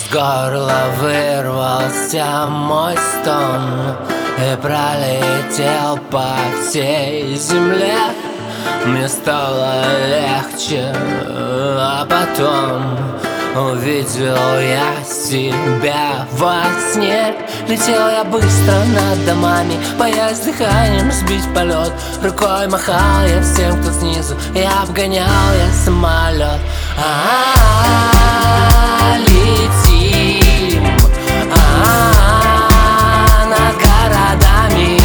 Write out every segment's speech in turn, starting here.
Из горла вырвался мой стон и пролетел по всей земле. Мне стало легче, а потом увидел я себя во сне. Летел я быстро над домами, боясь дыханием сбить полет. Рукой махал я всем, кто снизу, и обгонял я самолет. Летим над городами.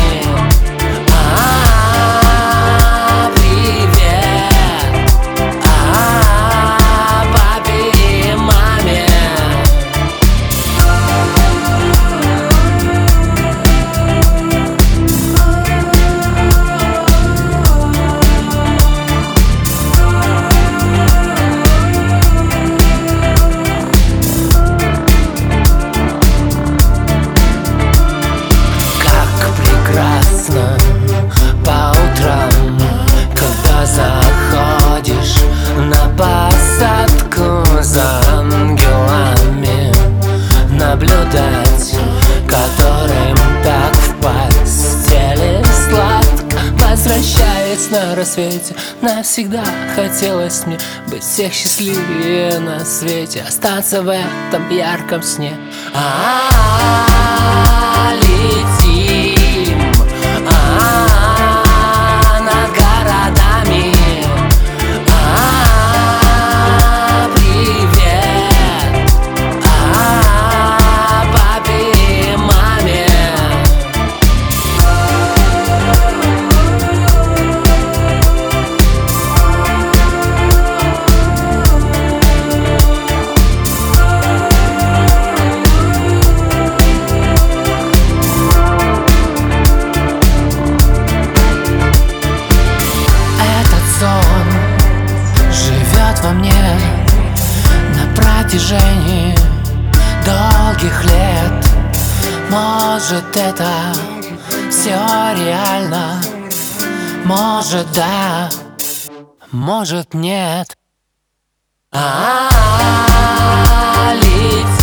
Привет папе и маме. По утрам, когда заходишь на посадку за ангелами, наблюдать, которым так в постели сладко. Возвращаясь на рассвете, навсегда хотелось мне быть всех счастливее на свете, остаться в этом ярком сне. Летим над городами. Привет папе и маме. Живет во мне на протяжении долгих лет. Может, это все реально, может, да, может, нет. Летим